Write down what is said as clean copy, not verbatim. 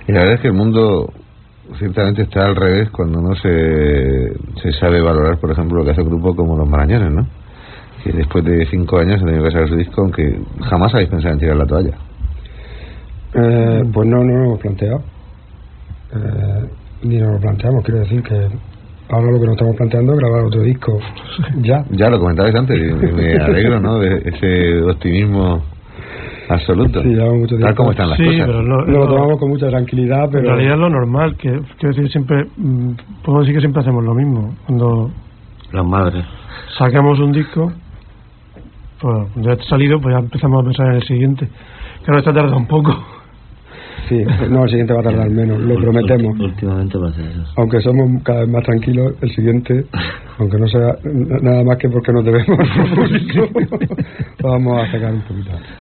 Y la verdad es que el mundo ciertamente está al revés cuando no se sabe valorar, por ejemplo, lo que hace un grupo como Los Marañones, ¿no? Que después de 5 años han tenido que sacar su disco, aunque jamás habéis pensado en tirar la toalla. Pues no lo hemos planteado. Ni nos lo planteamos, quiero decir que ahora lo que nos estamos planteando es grabar otro disco ya. Ya lo comentabais antes y me alegro, ¿no? De ese optimismo absoluto. Sí, llevamos mucho tiempo. Tal como están las sí, cosas. Pero nos lo tomamos con mucha tranquilidad, pero en realidad es lo normal, que quiero decir, siempre puedo decir que siempre hacemos lo mismo. Cuando Las madres. sacamos un disco, pues cuando ya ha salido, pues ya empezamos a pensar en el siguiente. Claro, esta tarda un poco. sí, no, el siguiente va a tardar menos, lo prometemos. Últimamente pasa eso. Aunque somos cada vez más tranquilos, el siguiente, aunque no sea nada más que porque nos debemos, vamos a sacar un poquito.